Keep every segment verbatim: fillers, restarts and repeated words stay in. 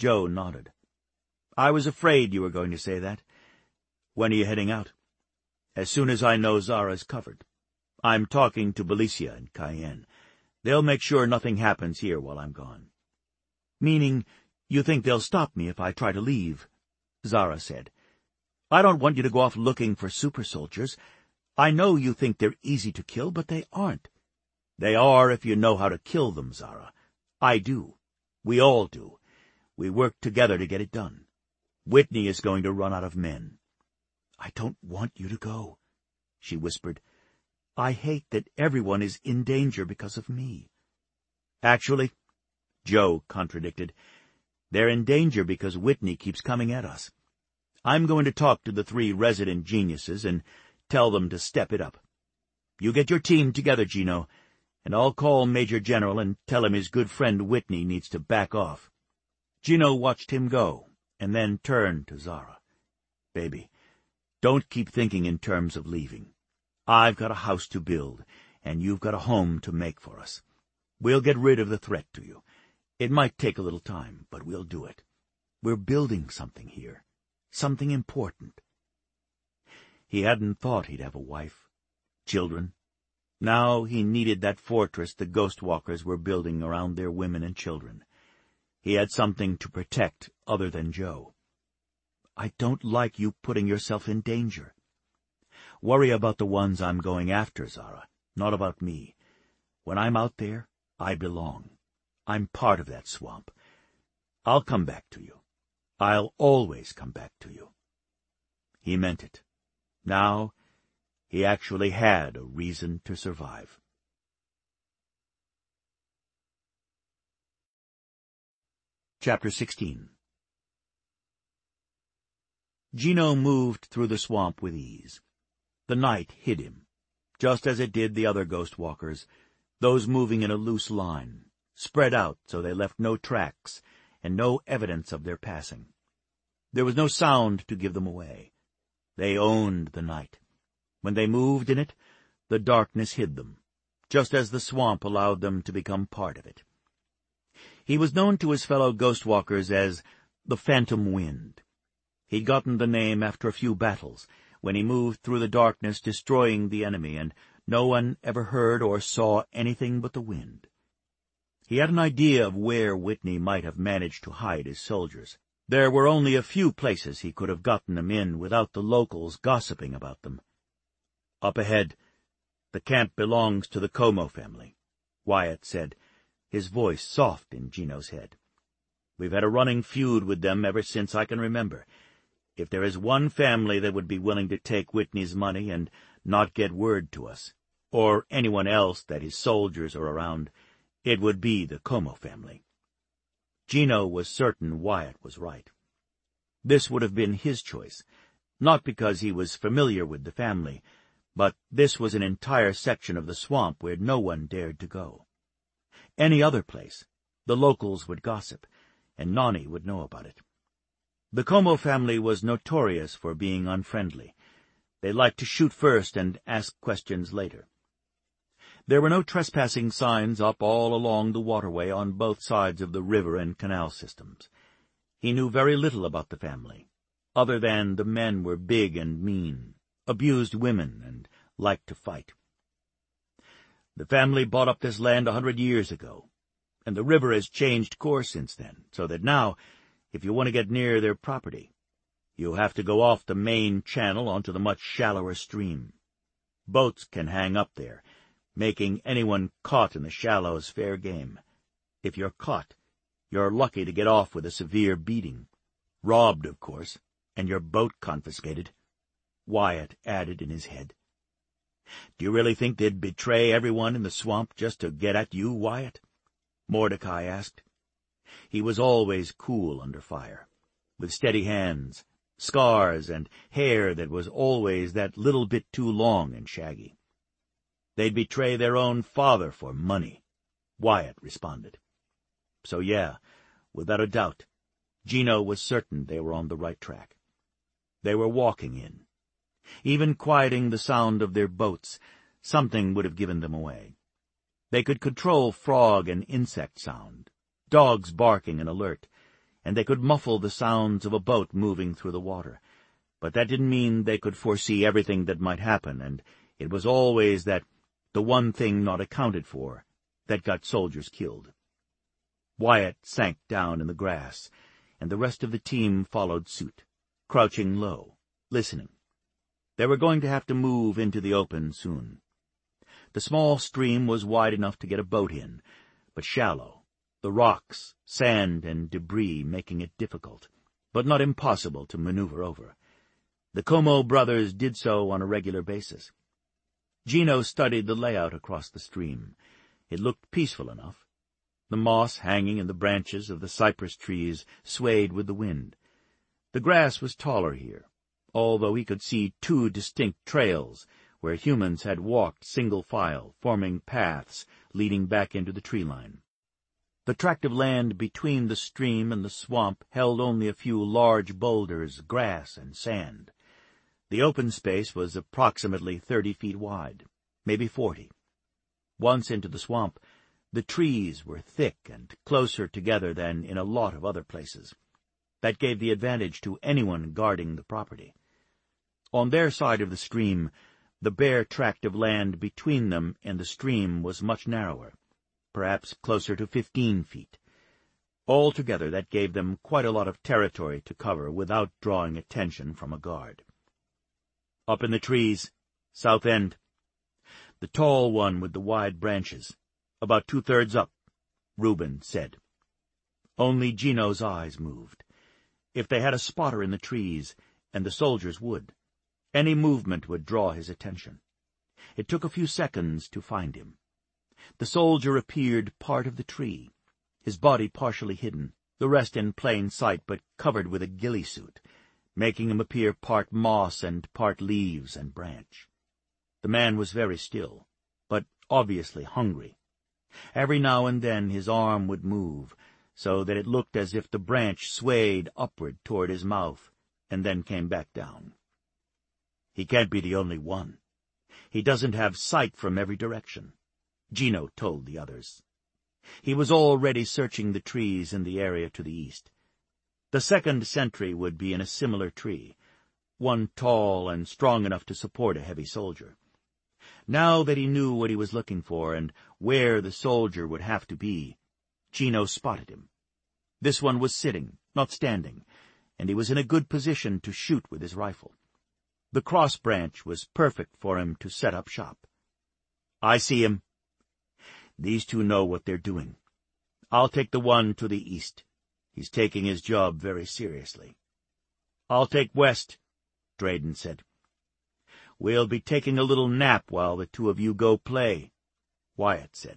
Joe nodded. "I was afraid you were going to say that. When are you heading out?" "As soon as I know Zara's covered. I'm talking to Belicia and Cayenne. They'll make sure nothing happens here while I'm gone." "Meaning you think they'll stop me if I try to leave?" Zara said. "I don't want you to go off looking for super soldiers. I know you think they're easy to kill, but they aren't. They are if you know how to kill them, Zara. I do. We all do. We work together to get it done. Whitney is going to run out of men." "I don't want you to go," she whispered. "I hate that everyone is in danger because of me." "Actually," Joe contradicted, "they're in danger because Whitney keeps coming at us. I'm going to talk to the three resident geniuses and tell them to step it up. You get your team together, Gino, and I'll call Major General and tell him his good friend Whitney needs to back off." Gino watched him go, and then turned to Zara. "Baby, don't keep thinking in terms of leaving. I've got a house to build, and you've got a home to make for us. We'll get rid of the threat to you. It might take a little time, but we'll do it. We're building something here, something important." He hadn't thought he'd have a wife, children. Now he needed that fortress the Ghost Walkers were building around their women and children. He had something to protect other than Joe. "I don't like you putting yourself in danger." "Worry about the ones I'm going after, Zara, not about me. When I'm out there, I belong. I'm part of that swamp. I'll come back to you. I'll always come back to you." He meant it. Now he actually had a reason to survive. Chapter sixteen. Gino moved through the swamp with ease. The night hid him, just as it did the other Ghost Walkers, those moving in a loose line, spread out so they left no tracks and no evidence of their passing. There was no sound to give them away. They owned the night. When they moved in it, the darkness hid them, just as the swamp allowed them to become part of it. He was known to his fellow Ghost Walkers as the Phantom Wind. He'd gotten the name after a few battles, when he moved through the darkness destroying the enemy, and no one ever heard or saw anything but the wind. He had an idea of where Whitney might have managed to hide his soldiers. There were only a few places he could have gotten them in without the locals gossiping about them. "Up ahead, the camp belongs to the Como family," Wyatt said, his voice soft in Gino's head. "We've had a running feud with them ever since I can remember. If there is one family that would be willing to take Whitney's money and not get word to us, or anyone else that his soldiers are around, it would be the Como family." Gino was certain Wyatt was right. This would have been his choice, not because he was familiar with the family, but this was an entire section of the swamp where no one dared to go. Any other place, the locals would gossip, and Nani would know about it. The Como family was notorious for being unfriendly. They liked to shoot first and ask questions later. There were no trespassing signs up all along the waterway on both sides of the river and canal systems. He knew very little about the family, other than the men were big and mean, abused women, and liked to fight. The family bought up this land a hundred years ago, and the river has changed course since then, so that now, if you want to get near their property, you have to go off the main channel onto the much shallower stream. Boats can hang up there, making anyone caught in the shallows fair game. If you're caught, you're lucky to get off with a severe beating. Robbed, of course, and your boat confiscated, Wyatt added in his head. "Do you really think they'd betray everyone in the swamp just to get at you, Wyatt?" Mordecai asked. He was always cool under fire, with steady hands, scars, and hair that was always that little bit too long and shaggy. "They'd betray their own father for money," Wyatt responded. So yeah, without a doubt, Gino was certain they were on the right track. They were walking in. Even quieting the sound of their boats, something would have given them away. They could control frog and insect sound, dogs barking and alert, and they could muffle the sounds of a boat moving through the water. But that didn't mean they could foresee everything that might happen, and it was always that the one thing not accounted for that got soldiers killed. Wyatt sank down in the grass, and the rest of the team followed suit, crouching low, listening. They were going to have to move into the open soon. The small stream was wide enough to get a boat in, but shallow, the rocks, sand, and debris making it difficult, but not impossible to maneuver over. The Como brothers did so on a regular basis. Gino studied the layout across the stream. It looked peaceful enough. The moss hanging in the branches of the cypress trees swayed with the wind. The grass was taller here, although he could see two distinct trails where humans had walked single file, forming paths leading back into the tree line. The tract of land between the stream and the swamp held only a few large boulders, grass, and sand. The open space was approximately thirty feet wide, maybe forty. Once into the swamp, the trees were thick and closer together than in a lot of other places. That gave the advantage to anyone guarding the property. On their side of the stream, the bare tract of land between them and the stream was much narrower, perhaps closer to fifteen feet. Altogether, that gave them quite a lot of territory to cover without drawing attention from a guard. Up in the trees, south end. The tall one with the wide branches, about two-thirds up, Reuben said. Only Gino's eyes moved. If they had a spotter in the trees, and the soldiers would, any movement would draw his attention. It took a few seconds to find him. The soldier appeared part of the tree, his body partially hidden, the rest in plain sight but covered with a ghillie suit, making him appear part moss and part leaves and branch. The man was very still, but obviously hungry. Every now and then his arm would move, so that it looked as if the branch swayed upward toward his mouth and then came back down. He can't be the only one. He doesn't have sight from every direction, Gino told the others. He was already searching the trees in the area to the east. The second sentry would be in a similar tree, one tall and strong enough to support a heavy soldier. Now that he knew what he was looking for and where the soldier would have to be, Gino spotted him. This one was sitting, not standing, and he was in a good position to shoot with his rifle. The cross branch was perfect for him to set up shop. I see him. These two know what they're doing. I'll take the one to the east. He's taking his job very seriously. I'll take west, Drayden said. We'll be taking a little nap while the two of you go play, Wyatt said.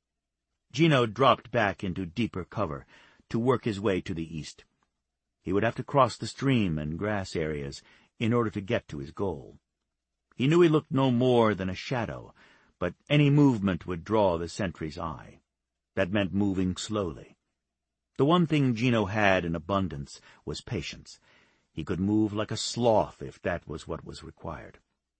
Gino dropped back into deeper cover to work his way to the east. He would have to cross the stream and grass areas in order to get to his goal. He knew he looked no more than a shadow, but any movement would draw the sentry's eye. That meant moving slowly. The one thing Gino had in abundance was patience. He could move like a sloth if that was what was required.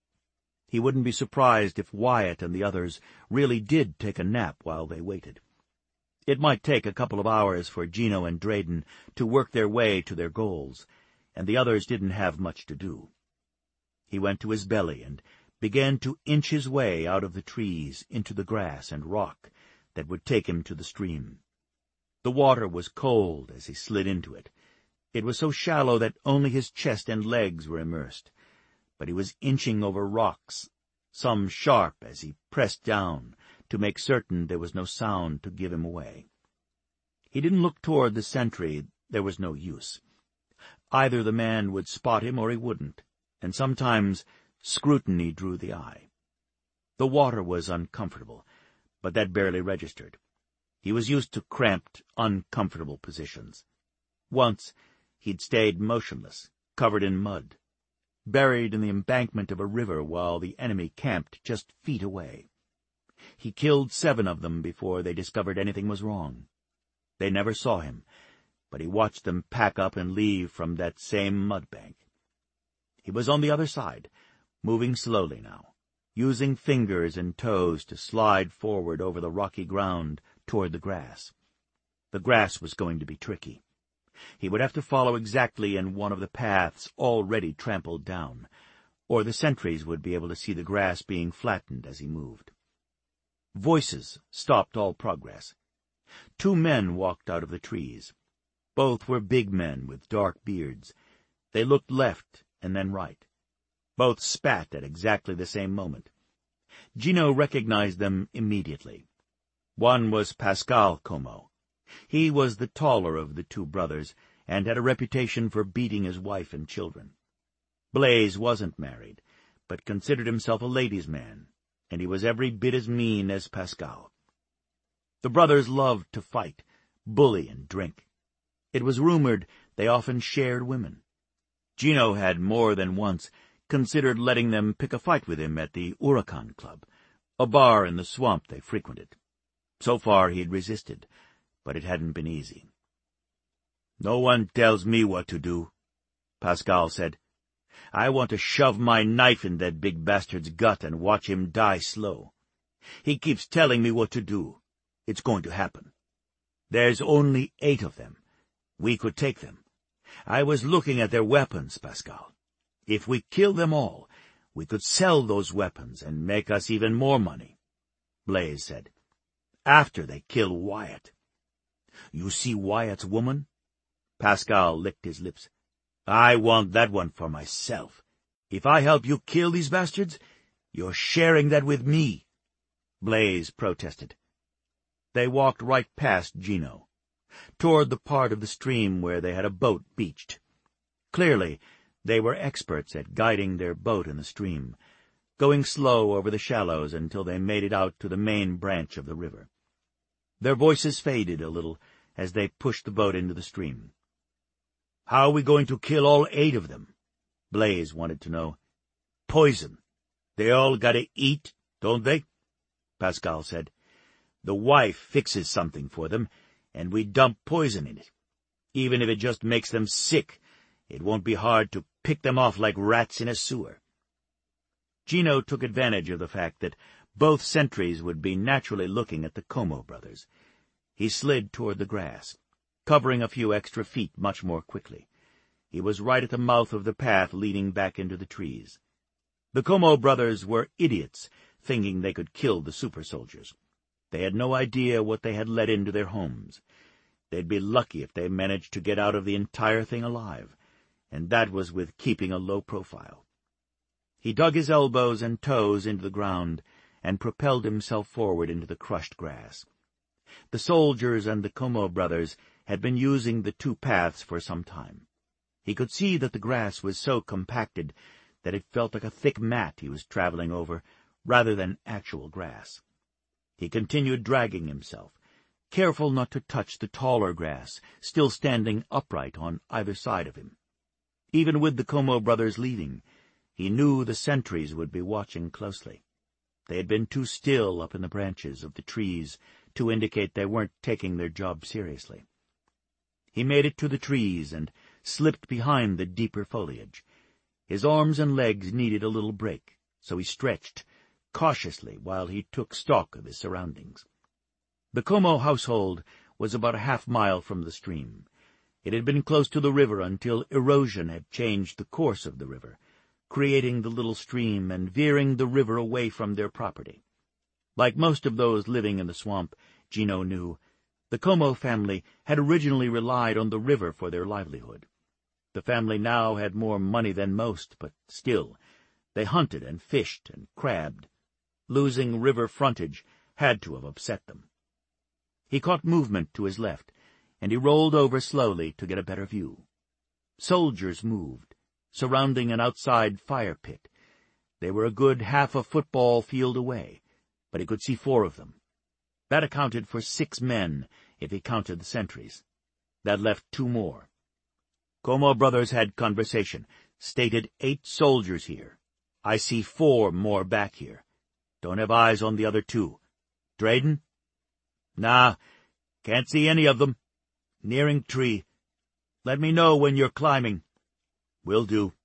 He wouldn't be surprised if Wyatt and the others really did take a nap while they waited. It might take a couple of hours for Gino and Drayden to work their way to their goals, and the others didn't have much to do. He went to his belly and began to inch his way out of the trees into the grass and rock that would take him to the stream. The water was cold as he slid into it. It was so shallow that only his chest and legs were immersed, but he was inching over rocks, some sharp as he pressed down to make certain there was no sound to give him away. He didn't look toward the sentry. There was no use. Either the man would spot him or he wouldn't, and sometimes scrutiny drew the eye. The water was uncomfortable, but that barely registered. He was used to cramped, uncomfortable positions. Once he'd stayed motionless, covered in mud, buried in the embankment of a river while the enemy camped just feet away. He killed seven of them before they discovered anything was wrong. They never saw him, but he watched them pack up and leave from that same mud bank. He was on the other side, moving slowly now, using fingers and toes to slide forward over the rocky ground toward the grass. The grass was going to be tricky. He would have to follow exactly in one of the paths already trampled down, or the sentries would be able to see the grass being flattened as he moved. Voices stopped all progress. Two men walked out of the trees. Both were big men with dark beards. They looked left and then right. Both spat at exactly the same moment. Gino recognized them immediately. One was Pascal Como. He was the taller of the two brothers, and had a reputation for beating his wife and children. Blaise wasn't married, but considered himself a ladies' man, and he was every bit as mean as Pascal. The brothers loved to fight, bully, and drink. It was rumored they often shared women. Gino had more than once considered letting them pick a fight with him at the Huracan Club, a bar in the swamp they frequented. So far he had resisted, but it hadn't been easy. "No one tells me what to do," Pascal said. "I want to shove my knife in that big bastard's gut and watch him die slow. He keeps telling me what to do. It's going to happen. There's only eight of them. We could take them. I was looking at their weapons, Pascal. If we kill them all, we could sell those weapons and make us even more money," Blaise said. "After they kill Wyatt." "You see Wyatt's woman?" Pascal licked his lips. "I want that one for myself. If I help you kill these bastards, you're sharing that with me," Blaise protested. They walked right past Gino, toward the part of the stream where they had a boat beached. Clearly, they were experts at guiding their boat in the stream, going slow over the shallows until they made it out to the main branch of the river. Their voices faded a little as they pushed the boat into the stream. "How are we going to kill all eight of them?" Blaise wanted to know. "Poison. They all gotta eat, don't they?" Pascal said. "The wife fixes something for them, and we dump poison in it. Even if it just makes them sick, it won't be hard to pick them off like rats in a sewer." Gino took advantage of the fact that both sentries would be naturally looking at the Como brothers. He slid toward the grass, covering a few extra feet much more quickly. He was right at the mouth of the path leading back into the trees. The Como brothers were idiots, thinking they could kill the super-soldiers. They had no idea what they had let into their homes. They'd be lucky if they managed to get out of the entire thing alive, and that was with keeping a low profile. He dug his elbows and toes into the ground and propelled himself forward into the crushed grass. The soldiers and the Como brothers had been using the two paths for some time. He could see that the grass was so compacted that it felt like a thick mat he was traveling over, rather than actual grass. He continued dragging himself, careful not to touch the taller grass, still standing upright on either side of him. Even with the Como brothers leaving, he knew the sentries would be watching closely. They had been too still up in the branches of the trees to indicate they weren't taking their job seriously. He made it to the trees and slipped behind the deeper foliage. His arms and legs needed a little break, so he stretched cautiously while he took stock of his surroundings. The Como household was about a half mile from the stream. It had been close to the river until erosion had changed the course of the river, creating the little stream and veering the river away from their property. Like most of those living in the swamp, Gino knew, the Como family had originally relied on the river for their livelihood. The family now had more money than most, but still, they hunted and fished and crabbed. Losing river frontage had to have upset them. He caught movement to his left, and he rolled over slowly to get a better view. Soldiers moved, surrounding an outside fire pit. They were a good half a football field away, but he could see four of them. That accounted for six men, if he counted the sentries. That left two more. Como brothers had conversation, stated eight soldiers here. I see four more back here. Don't have eyes on the other two. Drayden? Nah, can't see any of them. Nearing tree. Let me know when you're climbing. Will do.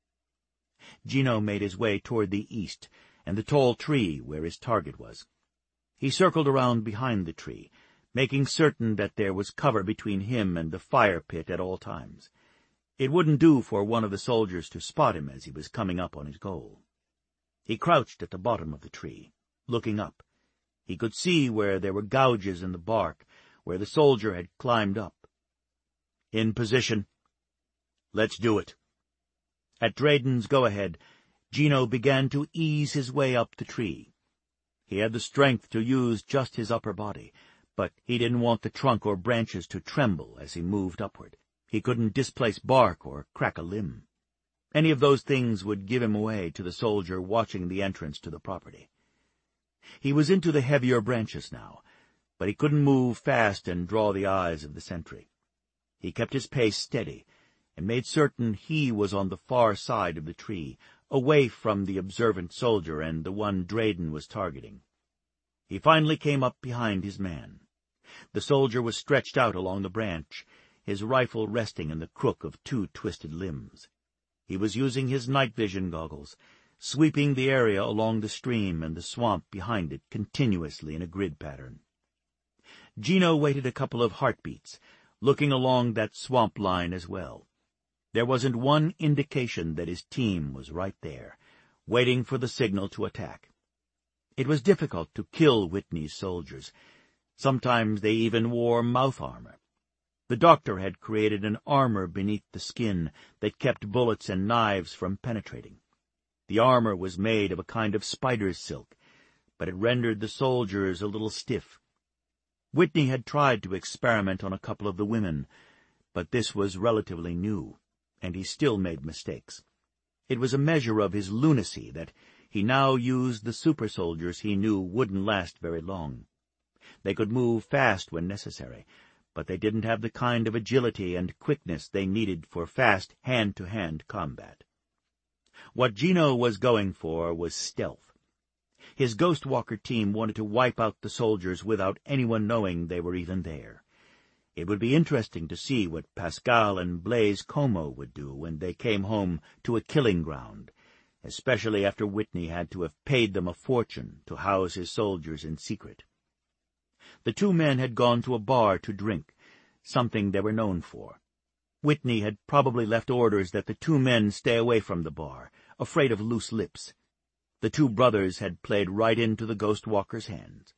Gino made his way toward the east and the tall tree where his target was. He circled around behind the tree, making certain that there was cover between him and the fire pit at all times. It wouldn't do for one of the soldiers to spot him as he was coming up on his goal. He crouched at the bottom of the tree, looking up. He could see where there were gouges in the bark, where the soldier had climbed up. In position. Let's do it. At Drayden's go-ahead, Gino began to ease his way up the tree. He had the strength to use just his upper body, but he didn't want the trunk or branches to tremble as he moved upward. He couldn't displace bark or crack a limb. Any of those things would give him away to the soldier watching the entrance to the property. He was into the heavier branches now, but he couldn't move fast and draw the eyes of the sentry. He kept his pace steady and made certain he was on the far side of the tree, away from the observant soldier and the one Drayden was targeting. He finally came up behind his man. The soldier was stretched out along the branch, his rifle resting in the crook of two twisted limbs. He was using his night vision goggles, sweeping the area along the stream and the swamp behind it continuously in a grid pattern. Gino waited a couple of heartbeats, looking along that swamp line as well. There wasn't one indication that his team was right there, waiting for the signal to attack. It was difficult to kill Whitney's soldiers. Sometimes they even wore mouth armor. The doctor had created an armor beneath the skin that kept bullets and knives from penetrating. The armor was made of a kind of spider's silk, but it rendered the soldiers a little stiff. Whitney had tried to experiment on a couple of the women, but this was relatively new, and he still made mistakes. It was a measure of his lunacy that he now used the super-soldiers he knew wouldn't last very long. They could move fast when necessary, but they didn't have the kind of agility and quickness they needed for fast hand-to-hand combat. What Gino was going for was stealth. His Ghost Walker team wanted to wipe out the soldiers without anyone knowing they were even there. It would be interesting to see what Pascal and Blaise Como would do when they came home to a killing ground, especially after Whitney had to have paid them a fortune to house his soldiers in secret. The two men had gone to a bar to drink, something they were known for. Whitney had probably left orders that the two men stay away from the bar, afraid of loose lips. The two brothers had played right into the Ghost Walker's hands.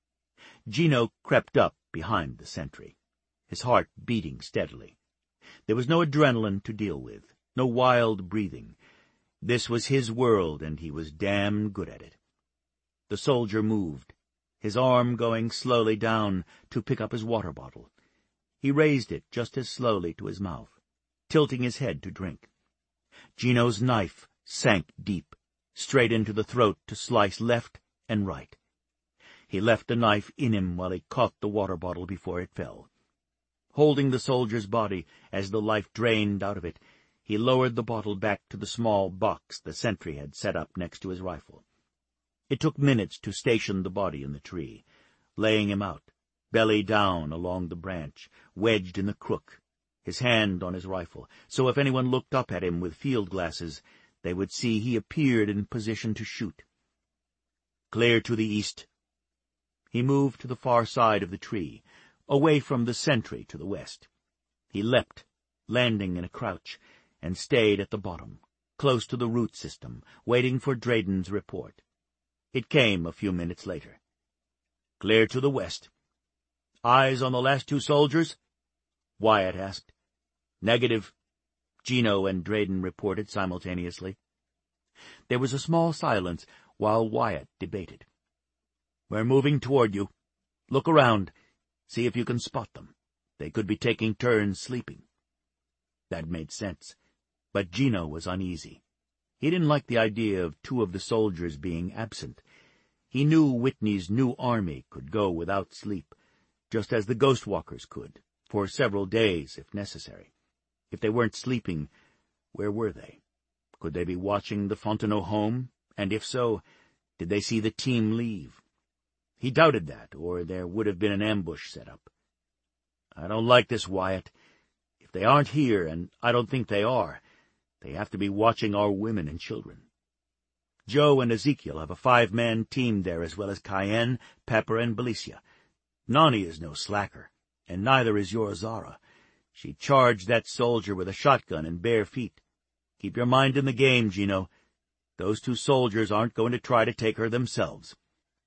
Gino crept up behind the sentry, his heart beating steadily. There was no adrenaline to deal with, no wild breathing. This was his world, and he was damn good at it. The soldier moved, his arm going slowly down to pick up his water bottle. He raised it just as slowly to his mouth, tilting his head to drink. Gino's knife sank deep, straight into the throat to slice left and right. He left the knife in him while he caught the water bottle before it fell. Holding the soldier's body as the life drained out of it, he lowered the bottle back to the small box the sentry had set up next to his rifle. It took minutes to station the body in the tree, laying him out, belly down along the branch, wedged in the crook, his hand on his rifle, so if anyone looked up at him with field glasses, they would see he appeared in position to shoot. Clear to the east. He moved to the far side of the tree, away from the sentry to the west. He leapt, landing in a crouch, and stayed at the bottom, close to the root system, waiting for Drayden's report. It came a few minutes later. Clear to the west. Eyes on the last two soldiers? Wyatt asked. Negative. Gino and Drayden reported simultaneously. There was a small silence while Wyatt debated. We're moving toward you. Look around. See if you can spot them. They could be taking turns sleeping. That made sense, but Gino was uneasy. He didn't like the idea of two of the soldiers being absent. He knew Whitney's new army could go without sleep, just as the Ghost Walkers could, for several days if necessary. If they weren't sleeping, where were they? Could they be watching the Fontenot home? And if so, did they see the team leave? He doubted that, or there would have been an ambush set up. I don't like this, Wyatt. If they aren't here, and I don't think they are, they have to be watching our women and children. Joe and Ezekiel have a five-man team there, as well as Cayenne, Pepper, and Belicia. Nani is no slacker, and neither is your Zara. She charged that soldier with a shotgun and bare feet. Keep your mind in the game, Gino. Those two soldiers aren't going to try to take her themselves.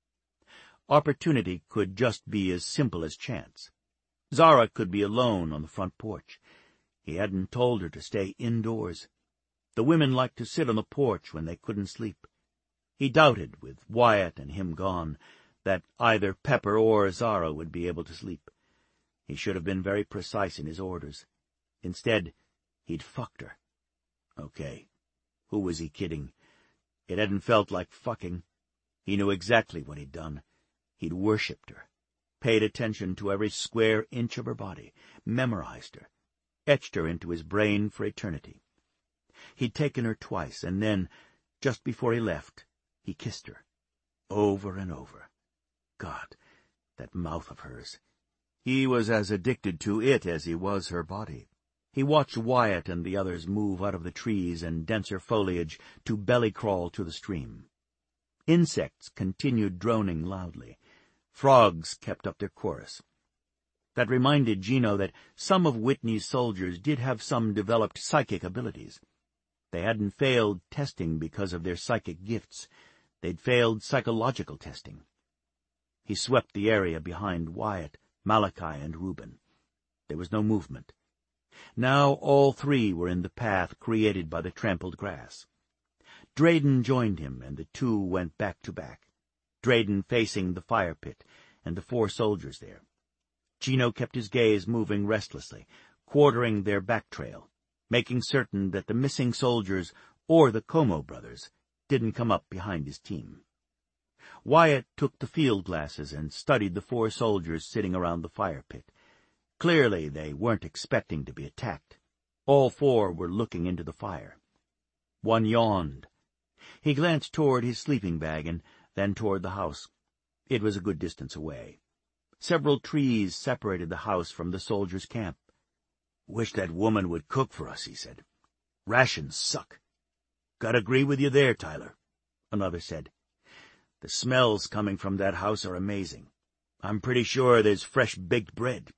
Opportunity could just be as simple as chance. Zara could be alone on the front porch. He hadn't told her to stay indoors. The women liked to sit on the porch when they couldn't sleep. He doubted, with Wyatt and him gone, that either Pepper or Zara would be able to sleep. He should have been very precise in his orders. Instead, he'd fucked her. Okay. Who was he kidding? It hadn't felt like fucking. He knew exactly what he'd done. He'd worshipped her, paid attention to every square inch of her body, memorized her, etched her into his brain for eternity. He'd taken her twice, and then, just before he left, he kissed her, over and over. God, that mouth of hers. He was as addicted to it as he was her body. He watched Wyatt and the others move out of the trees and denser foliage to belly-crawl to the stream. Insects continued droning loudly. Frogs kept up their chorus. That reminded Gino that some of Whitney's soldiers did have some developed psychic abilities. They hadn't failed testing because of their psychic gifts. They'd failed psychological testing. He swept the area behind Wyatt, Malachi, and Reuben. There was no movement. Now all three were in the path created by the trampled grass. Drayden joined him, and the two went back to back, Drayden facing the fire pit and the four soldiers there. Gino kept his gaze moving restlessly, quartering their back trail, making certain that the missing soldiers or the Como brothers didn't come up behind his team. Wyatt took the field glasses and studied the four soldiers sitting around the fire pit. Clearly they weren't expecting to be attacked. All four were looking into the fire. One yawned. He glanced toward his sleeping bag and then toward the house. It was a good distance away. Several trees separated the house from the soldiers' camp. "Wish that woman would cook for us," he said. "Rations suck." "Gotta agree with you there, Tyler," another said. "The smells coming from that house are amazing. I'm pretty sure there's fresh baked bread."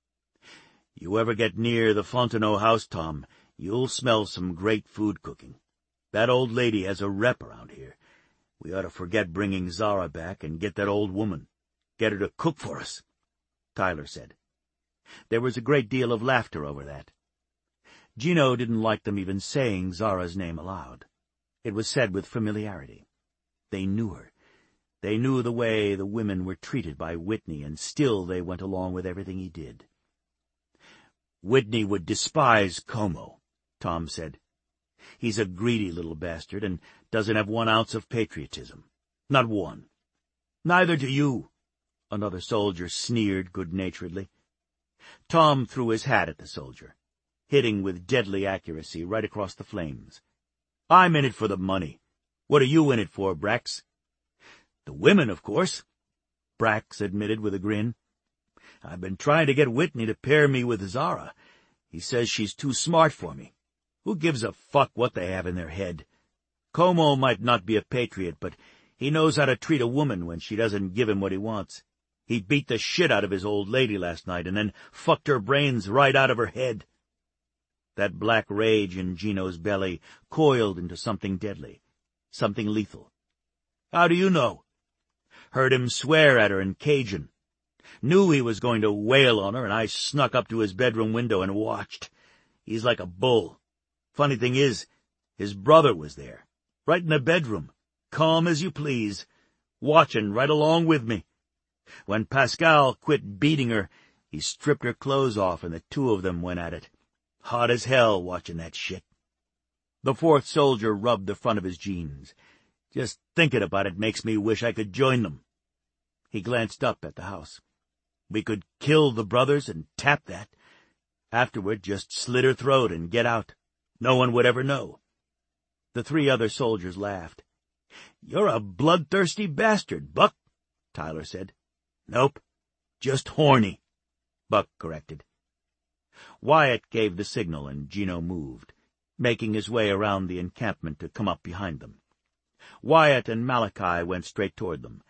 "You ever get near the Fontenot house, Tom, you'll smell some great food cooking. That old lady has a rep around here. We ought to forget bringing Zara back and get that old woman. Get her to cook for us," Tyler said. There was a great deal of laughter over that. Gino didn't like them even saying Zara's name aloud. It was said with familiarity. They knew her. They knew the way the women were treated by Whitney, and still they went along with everything he did. "Whitney would despise Como," Tom said. "He's a greedy little bastard and doesn't have one ounce of patriotism. Not one." "Neither do you," another soldier sneered good-naturedly. Tom threw his hat at the soldier, hitting with deadly accuracy right across the flames. "I'm in it for the money. What are you in it for, Brax?" "The women, of course," Brax admitted with a grin. "I've been trying to get Whitney to pair me with Zara. He says she's too smart for me. Who gives a fuck what they have in their head? Como might not be a patriot, but he knows how to treat a woman when she doesn't give him what he wants. He beat the shit out of his old lady last night and then fucked her brains right out of her head." That black rage in Gino's belly coiled into something deadly, something lethal. "How do you know?" "Heard him swear at her in Cajun. Knew he was going to wail on her, and I snuck up to his bedroom window and watched. He's like a bull. Funny thing is, his brother was there, right in the bedroom, calm as you please, watching right along with me. When Pascal quit beating her, he stripped her clothes off, and the two of them went at it. Hot as hell watching that shit." The fourth soldier rubbed the front of his jeans. "Just thinking about it makes me wish I could join them." He glanced up at the house. "We could kill the brothers and tap that. Afterward, just slit her throat and get out. No one would ever know." The three other soldiers laughed. "You're a bloodthirsty bastard, Buck," Tyler said. "Nope, just horny," Buck corrected. Wyatt gave the signal, and Gino moved, making his way around the encampment to come up behind them. Wyatt and Malachi went straight toward them.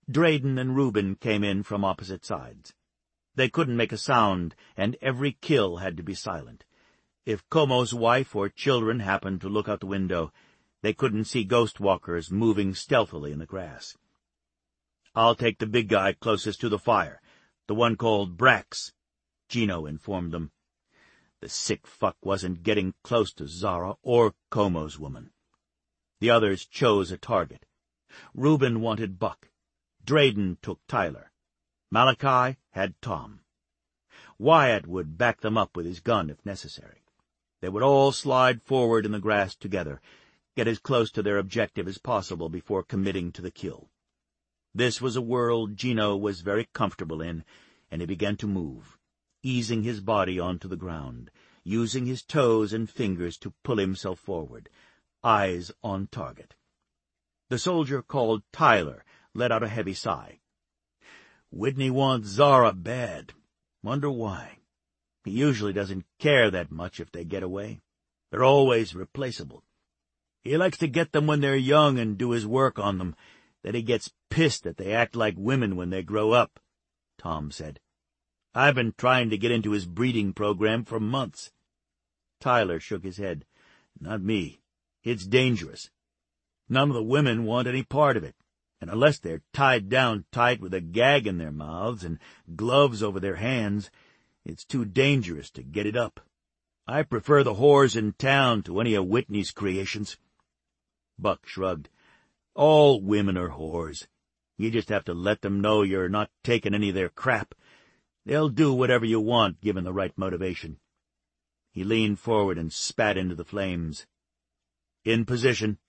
Drayden and Reuben came in from opposite sides. They couldn't make a sound, and every kill had to be silent. If Como's wife or children happened to look out the window, they couldn't see ghost walkers moving stealthily in the grass. "I'll take the big guy closest to the fire, the one called Brax," Gino informed them. The sick fuck wasn't getting close to Zara or Como's woman. The others chose a target. Reuben wanted Buck. Drayden took Tyler. Malachi had Tom. Wyatt would back them up with his gun if necessary. They would all slide forward in the grass together, get as close to their objective as possible before committing to the kill. This was a world Gino was very comfortable in, and he began to move, easing his body onto the ground, using his toes and fingers to pull himself forward, eyes on target. The soldier called Tyler let out a heavy sigh. "Whitney wants Zara bad. Wonder why. He usually doesn't care that much if they get away. They're always replaceable. He likes to get them when they're young and do his work on them. Then he gets pissed that they act like women when they grow up," Tom said. "I've been trying to get into his breeding program for months." Tyler shook his head. "Not me. It's dangerous. None of the women want any part of it. And unless they're tied down tight with a gag in their mouths and gloves over their hands, it's too dangerous to get it up. I prefer the whores in town to any of Whitney's creations." Buck shrugged. "All women are whores. You just have to let them know you're not taking any of their crap. They'll do whatever you want, given the right motivation." He leaned forward and spat into the flames. "In position."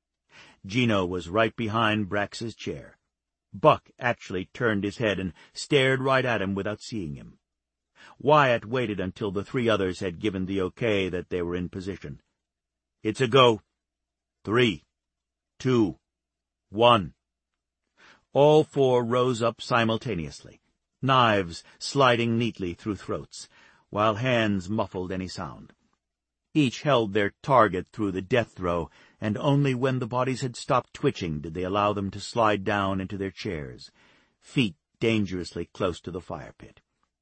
Gino was right behind Brax's chair. Buck actually turned his head and stared right at him without seeing him. Wyatt waited until the three others had given the okay that they were in position. "It's a go. Three, two, one." All four rose up simultaneously, knives sliding neatly through throats, while hands muffled any sound. Each held their target through the death throw, and only when the bodies had stopped twitching did they allow them to slide down into their chairs, feet dangerously close to the fire pit.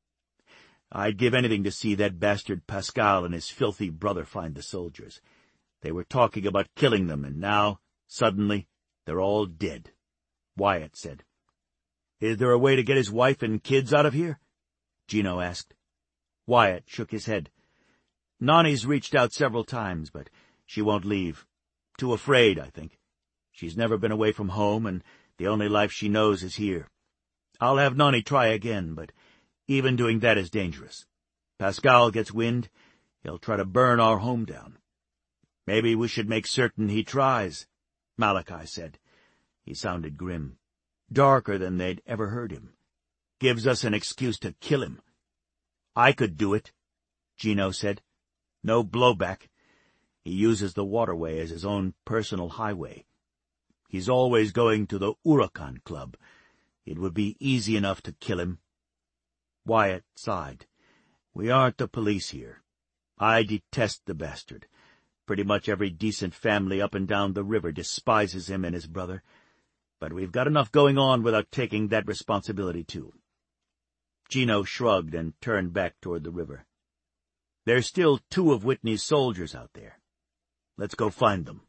"I'd give anything to see that bastard Pascal and his filthy brother find the soldiers. They were talking about killing them, and now, suddenly, they're all dead," Wyatt said. "Is there a way to get his wife and kids out of here?" Gino asked. Wyatt shook his head. "Nani's reached out several times, but she won't leave. Too afraid, I think. She's never been away from home, and the only life she knows is here. I'll have Nani try again, but even doing that is dangerous. Pascal gets wind, he'll try to burn our home down." "Maybe we should make certain he tries," Malachi said. He sounded grim, darker than they'd ever heard him. "Gives us an excuse to kill him." "I could do it," Gino said. "No blowback. He uses the waterway as his own personal highway. He's always going to the Huracan Club. It would be easy enough to kill him." Wyatt sighed. "We aren't the police here. I detest the bastard. Pretty much every decent family up and down the river despises him and his brother. But we've got enough going on without taking that responsibility, too." Gino shrugged and turned back toward the river. "There's still two of Whitney's soldiers out there. Let's go find them."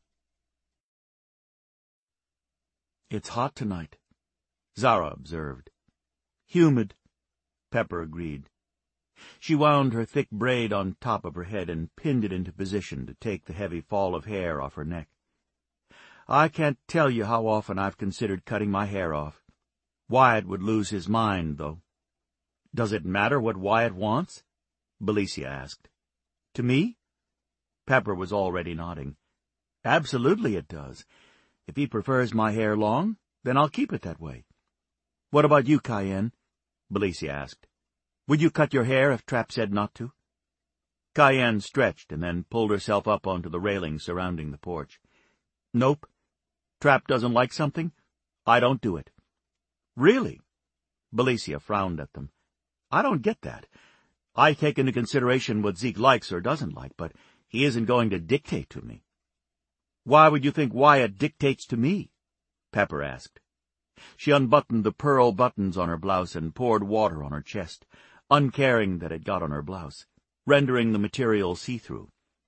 "It's hot tonight," Zara observed. "Humid," Pepper agreed. She wound her thick braid on top of her head and pinned it into position to take the heavy fall of hair off her neck. "I can't tell you how often I've considered cutting my hair off. Wyatt would lose his mind, though." "Does it matter what Wyatt wants?" Belicia asked. "To me?" Pepper was already nodding. "Absolutely it does. If he prefers my hair long, then I'll keep it that way." "What about you, Cayenne?" Belicia asked. "Would you cut your hair if Trap said not to?" Cayenne stretched and then pulled herself up onto the railing surrounding the porch. "Nope. Trap doesn't like something? I don't do it." "Really?" Belicia frowned at them. "I don't get that. I take into consideration what Zeke likes or doesn't like, but he isn't going to dictate to me." "Why would you think Wyatt dictates to me?" Pepper asked. She unbuttoned the pearl buttons on her blouse and poured water on her chest, uncaring that it got on her blouse, rendering the material see-through.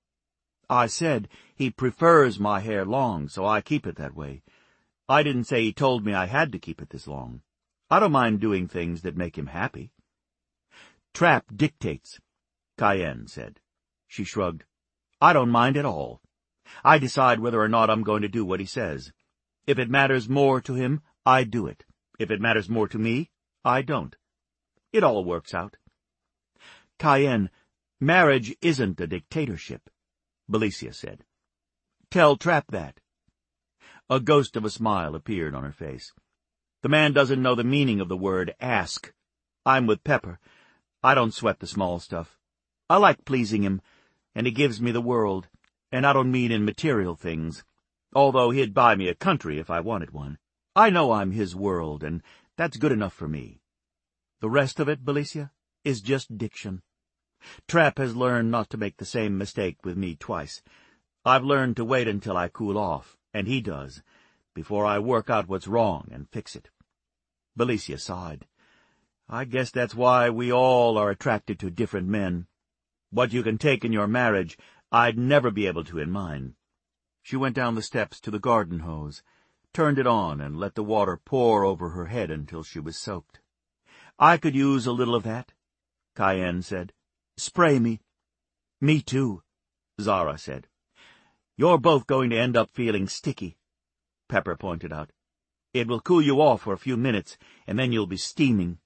I said he prefers my hair long, so I keep it that way. I didn't say he told me I had to keep it this long. I don't mind doing things that make him happy. Trap dictates, Cayenne said. She shrugged. I don't mind at all. I decide whether or not I'm going to do what he says. If it matters more to him, I do it. If it matters more to me, I don't. It all works out. Cayenne, marriage isn't a dictatorship, Belicia said. Tell Trap that. A ghost of a smile appeared on her face. The man doesn't know the meaning of the word ask. I'm with Pepper. I don't sweat the small stuff. I like pleasing him, and he gives me the world, and I don't mean in material things, although he'd buy me a country if I wanted one. I know I'm his world, and that's good enough for me. The rest of it, Belicia, is just diction. Trap has learned not to make the same mistake with me twice. I've learned to wait until I cool off, and he does, before I work out what's wrong and fix it. Belicia sighed. I guess that's why we all are attracted to different men. What you can take in your marriage, I'd never be able to in mine. She went down the steps to the garden hose, turned it on, and let the water pour over her head until she was soaked. I could use a little of that, Cayenne said. Spray me. Me too, Zara said. You're both going to end up feeling sticky, Pepper pointed out. It will cool you off for a few minutes, and then you'll be steaming.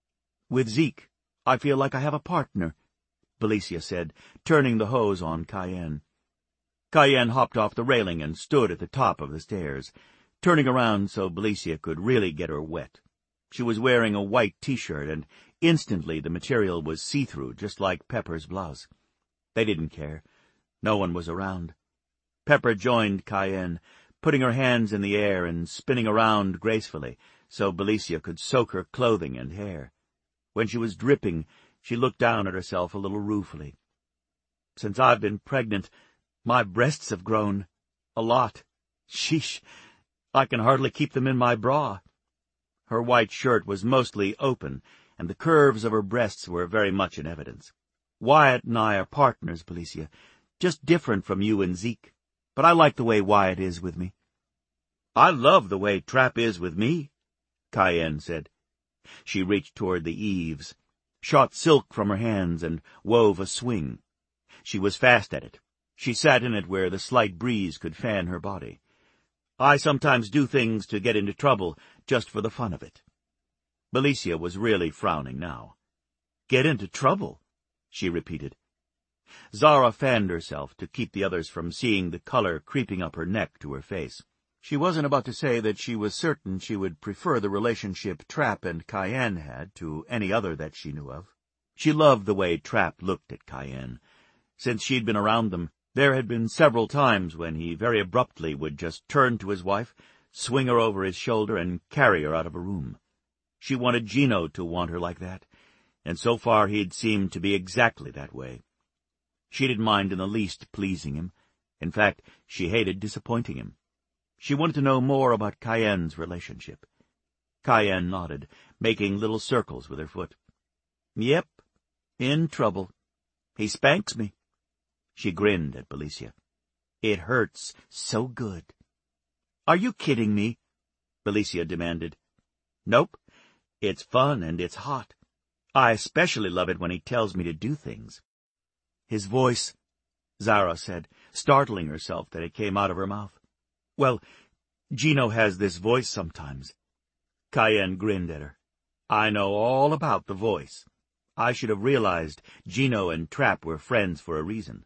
With Zeke, I feel like I have a partner, Belicia said, turning the hose on Cayenne. Cayenne hopped off the railing and stood at the top of the stairs, turning around so Belicia could really get her wet. She was wearing a white T-shirt, and instantly the material was see-through, just like Pepper's blouse. They didn't care. No one was around. Pepper joined Cayenne, putting her hands in the air and spinning around gracefully, so Belicia could soak her clothing and hair. When she was dripping, she looked down at herself a little ruefully. Since I've been pregnant, my breasts have grown. A lot. Sheesh, I can hardly keep them in my bra. Her white shirt was mostly open, and the curves of her breasts were very much in evidence. Wyatt and I are partners, Belicia, just different from you and Zeke, but I like the way Wyatt is with me. I love the way Trap is with me, Cayenne said. She reached toward the eaves, shot silk from her hands, and wove a swing. She was fast at it. She sat in it where the slight breeze could fan her body. I sometimes do things to get into trouble just for the fun of it. Belicia was really frowning now. Get into trouble, she repeated. Zara fanned herself to keep the others from seeing the color creeping up her neck to her face. She wasn't about to say that she was certain she would prefer the relationship Trap and Cayenne had to any other that she knew of. She loved the way Trap looked at Cayenne. Since she'd been around them, there had been several times when he very abruptly would just turn to his wife, swing her over his shoulder, and carry her out of a room. She wanted Gino to want her like that, and so far he'd seemed to be exactly that way. She didn't mind in the least pleasing him. In fact, she hated disappointing him. She wanted to know more about Cayenne's relationship. Cayenne nodded, making little circles with her foot. Yep, in trouble. He spanks me. She grinned at Belicia. It hurts so good. Are you kidding me? Belicia demanded. Nope. It's fun and it's hot. I especially love it when he tells me to do things. His voice, Zara said, startling herself that it came out of her mouth. Well, Gino has this voice sometimes. Cayenne grinned at her. I know all about the voice. I should have realized Gino and Trap were friends for a reason.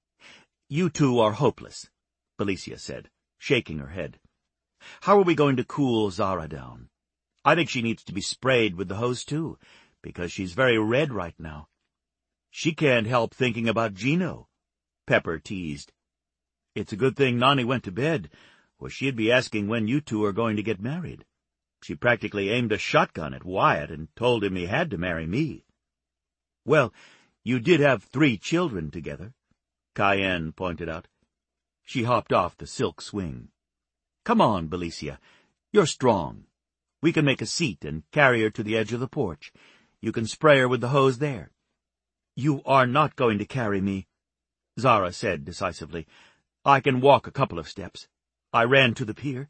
You two are hopeless, Belicia said, shaking her head. How are we going to cool Zara down? I think she needs to be sprayed with the hose, too, because she's very red right now. She can't help thinking about Gino, Pepper teased. It's a good thing Nani went to bed, or she'd be asking when you two are going to get married. She practically aimed a shotgun at Wyatt and told him he had to marry me. Well, you did have three children together, Cayenne pointed out. She hopped off the silk swing. Come on, Belicia. You're strong. We can make a seat and carry her to the edge of the porch. You can spray her with the hose there." "You are not going to carry me," Zara said decisively. "I can walk a couple of steps. I ran to the pier."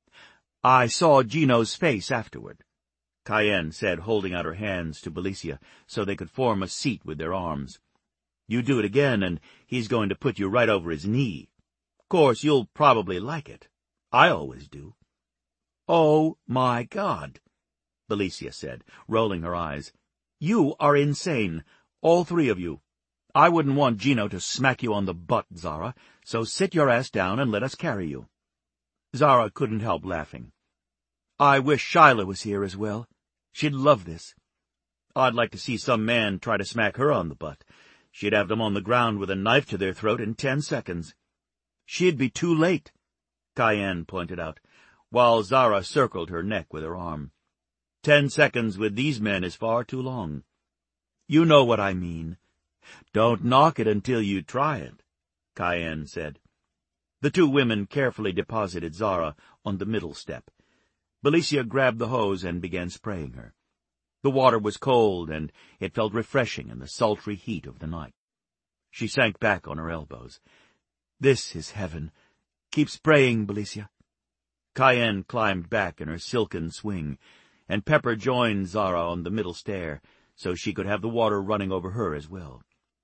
"I saw Gino's face afterward," Cayenne said, holding out her hands to Belicia so they could form a seat with their arms. "You do it again, and he's going to put you right over his knee. Of course, you'll probably like it. I always do." "Oh, my God," Belicia said, rolling her eyes. "You are insane, all three of you. I wouldn't want Gino to smack you on the butt, Zara, so sit your ass down and let us carry you." Zara couldn't help laughing. "I wish Shyla was here as well. She'd love this. I'd like to see some man try to smack her on the butt. She'd have them on the ground with a knife to their throat in ten seconds. She'd be too late," Cayenne pointed out, while Zara circled her neck with her arm. "Ten seconds with these men is far too long. You know what I mean. Don't knock it until you try it," Cayenne said. The two women carefully deposited Zara on the middle step. Belicia grabbed the hose and began spraying her. The water was cold, and it felt refreshing in the sultry heat of the night. She sank back on her elbows. "This is heaven. Keep spraying, Belicia." Cayenne climbed back in her silken swing, and Pepper joined Zara on the middle stair, so she could have the water running over her as well.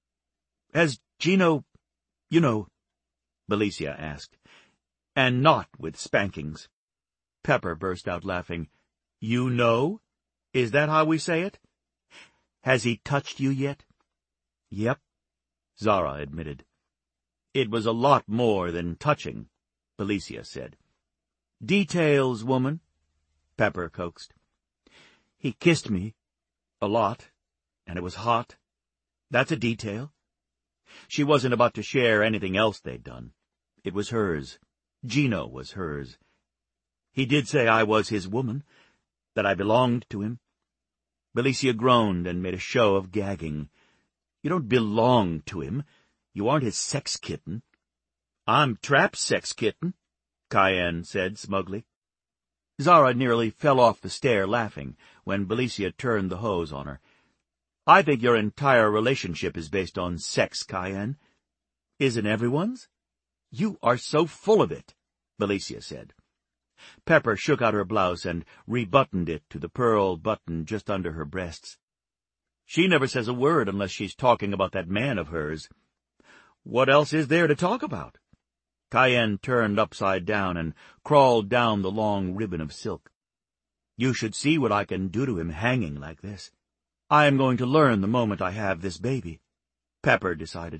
"Has Gino, you know," Belicia asked, "and not with spankings." Pepper burst out laughing. "You know? Is that how we say it? Has he touched you yet?" "Yep," Zara admitted. "It was a lot more than touching," Belicia said. "Details, woman," Pepper coaxed. "He kissed me. A lot. And it was hot. That's a detail." She wasn't about to share anything else they'd done. It was hers. Gino was hers. "He did say I was his woman, that I belonged to him." Belicia groaned and made a show of gagging. "You don't belong to him. You aren't his sex kitten." "I'm Trap's sex kitten," Cayenne said smugly. Zara nearly fell off the stair laughing when Belicia turned the hose on her. "I think your entire relationship is based on sex, Cayenne." "Isn't everyone's?" "You are so full of it," Belicia said. Pepper shook out her blouse and rebuttoned it to the pearl button just under her breasts. "She never says a word unless she's talking about that man of hers." "What else is there to talk about?" Cayenne turned upside down and crawled down the long ribbon of silk. "You should see what I can do to him hanging like this. I am going to learn the moment I have this baby," Pepper decided.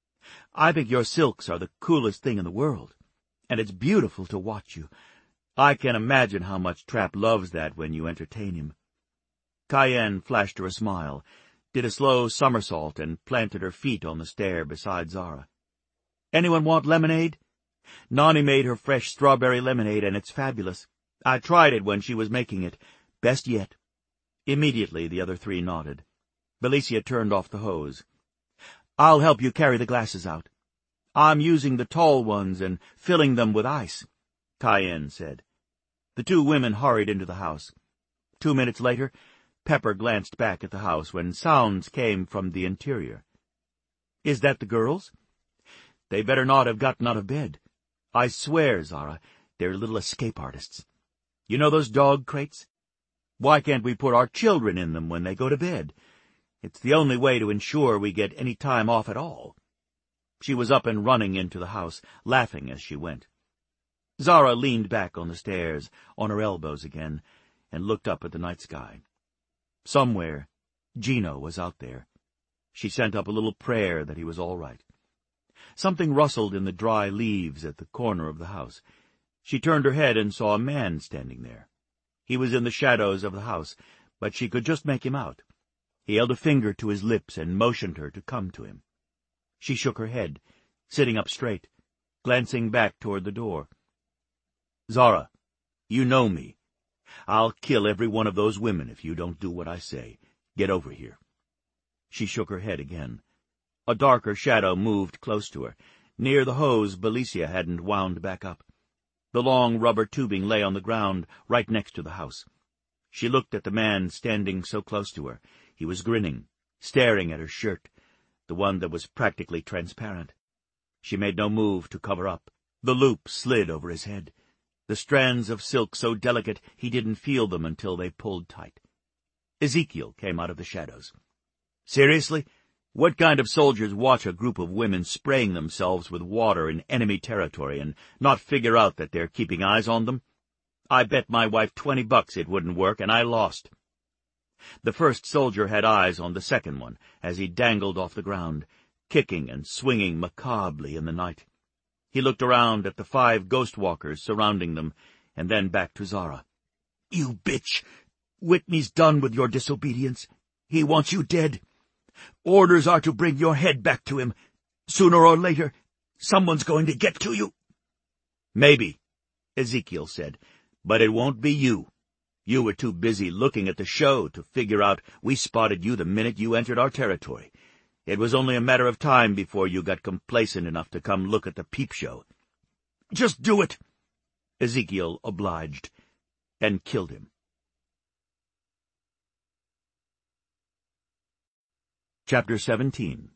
"I think your silks are the coolest thing in the world, and it's beautiful to watch you. I can imagine how much Trap loves that when you entertain him." Cayenne flashed her a smile, did a slow somersault, and planted her feet on the stair beside Zara. "Anyone want lemonade? Nani made her fresh strawberry lemonade, and it's fabulous. I tried it when she was making it. Best yet." Immediately the other three nodded. Belicia turned off the hose. "I'll help you carry the glasses out. I'm using the tall ones and filling them with ice," Cayenne said. The two women hurried into the house. Two minutes later, Pepper glanced back at the house when sounds came from the interior. "Is that the girls?" "They better not have gotten out of bed. I swear, Zara, they're little escape artists. You know those dog crates? Why can't we put our children in them when they go to bed? It's the only way to ensure we get any time off at all." She was up and running into the house, laughing as she went. Zara leaned back on the stairs, on her elbows again, and looked up at the night sky. Somewhere, Gino was out there. She sent up a little prayer that he was all right. Something rustled in the dry leaves at the corner of the house. She turned her head and saw a man standing there. He was in the shadows of the house, but she could just make him out. He held a finger to his lips and motioned her to come to him. She shook her head, sitting up straight, glancing back toward the door. "Zara, you know me. I'll kill every one of those women if you don't do what I say. Get over here." She shook her head again. A darker shadow moved close to her, near the hose Belicia hadn't wound back up. The long rubber tubing lay on the ground right next to the house. She looked at the man standing so close to her. He was grinning, staring at her shirt, the one that was practically transparent. She made no move to cover up. The loop slid over his head, the strands of silk so delicate he didn't feel them until they pulled tight. Ezekiel came out of the shadows. "Seriously? What kind of soldiers watch a group of women spraying themselves with water in enemy territory and not figure out that they're keeping eyes on them? I bet my wife twenty bucks it wouldn't work, and I lost." The first soldier had eyes on the second one as he dangled off the ground, kicking and swinging macabrely in the night. He looked around at the five ghost walkers surrounding them, and then back to Zara. "You bitch! Whitney's done with your disobedience. He wants you dead. Orders are to bring your head back to him. Sooner or later, someone's going to get to you." "Maybe," Ezekiel said, "but it won't be you. You were too busy looking at the show to figure out we spotted you the minute you entered our territory. It was only a matter of time before you got complacent enough to come look at the peep show." "Just do it," Ezekiel obliged, and killed him. Chapter seventeen.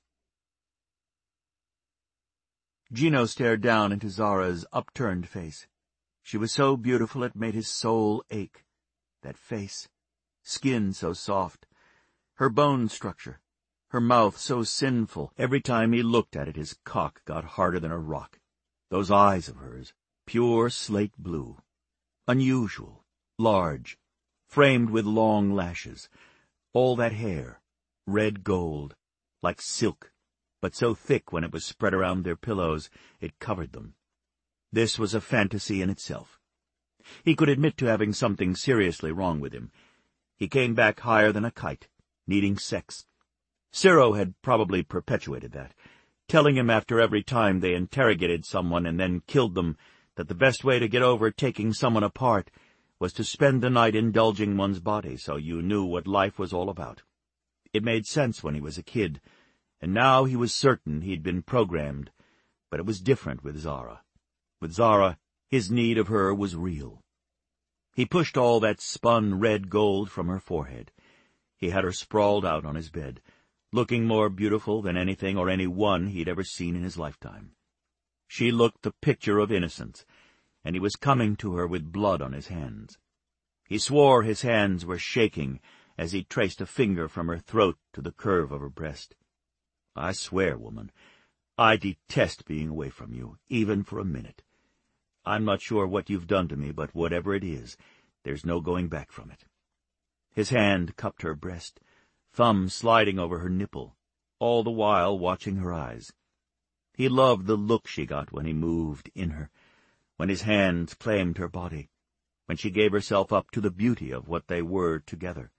Gino stared down into Zara's upturned face. She was so beautiful it made his soul ache. That face, skin so soft, her bone structure, her mouth so sinful. Every time he looked at it his cock got harder than a rock. Those eyes of hers, pure slate blue, unusual, large, framed with long lashes. All that hair, red gold, like silk, but so thick when it was spread around their pillows it covered them. This was a fantasy in itself. He could admit to having something seriously wrong with him. He came back higher than a kite, needing sex. Ciro had probably perpetuated that, telling him after every time they interrogated someone and then killed them that the best way to get over taking someone apart was to spend the night indulging one's body so you knew what life was all about. It made sense when he was a kid, and now he was certain he'd been programmed, but it was different with Zara. With Zara, his need of her was real. He pushed all that spun red gold from her forehead. He had her sprawled out on his bed, looking more beautiful than anything or anyone he'd ever seen in his lifetime. She looked the picture of innocence, and he was coming to her with blood on his hands. He swore his hands were shaking as he traced a finger from her throat to the curve of her breast. "I swear, woman, I detest being away from you, even for a minute. I'm not sure what you've done to me, but whatever it is, there's no going back from it." His hand cupped her breast, thumb sliding over her nipple, all the while watching her eyes. He loved the look she got when he moved in her, when his hands claimed her body, when she gave herself up to the beauty of what they were together.